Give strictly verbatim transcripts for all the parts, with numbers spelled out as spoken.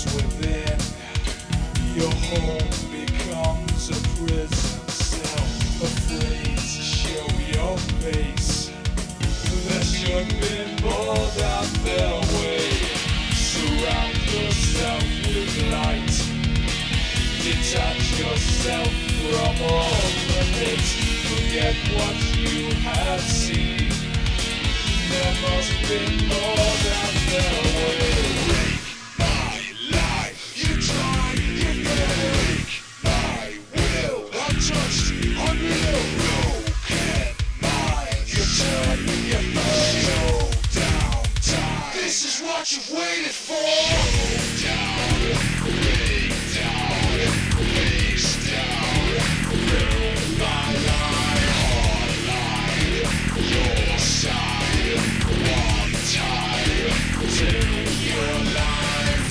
within. Your home becomes a prison cell, afraid to show your face. There should be more than their way. Surround yourself with light. Detach yourself from all the hate. Forget what you have seen. There must be more than their way. Break my life, you try, you break my will. Untouched, unreal, broken mind. You turn, you burn, show down time. This is what you've waited for. Show down, break down, face down. Fill my life, hard line, your side. One time, till your life.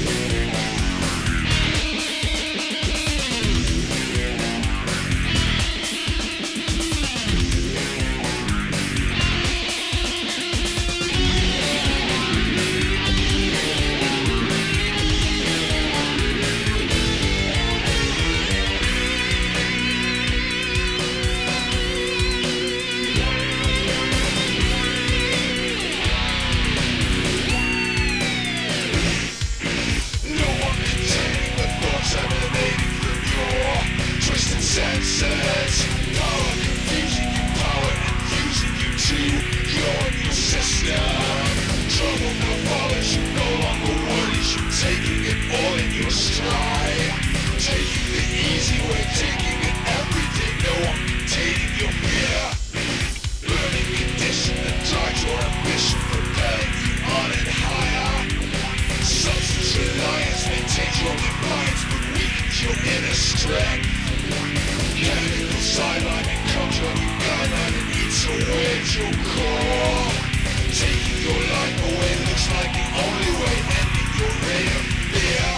Senses, power confusing you, power infusing you to your new system. Trouble now follows you, no longer worries you, taking it all in your stride. Taking the easy way, taking it every day, no one containing your fear. Burning condition that drives your ambition, propelling you on and higher. Substance reliance maintains your defiance, but weakens your inner strength. Chemical sideline and comes on your guideline and eats away at your core. Taking your life away looks like the only way, ending your reign of fear.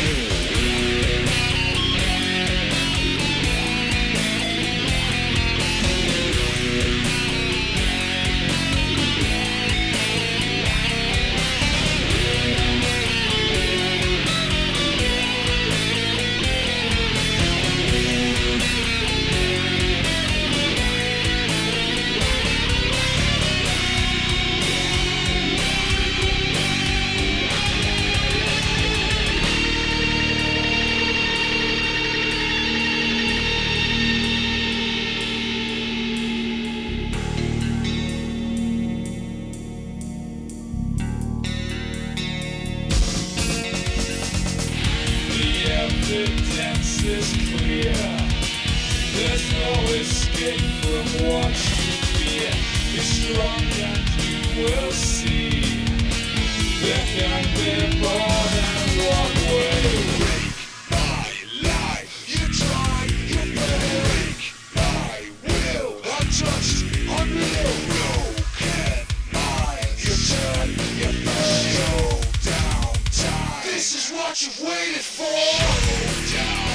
Evidence is clear. There's no escape from what you fear. Be strong and you will see. There can be more than one way. Break my life, you try, you break my will. Untouched, unreal, broken mind. You turn, you burn, show down time. This is what you've waited for. Show down.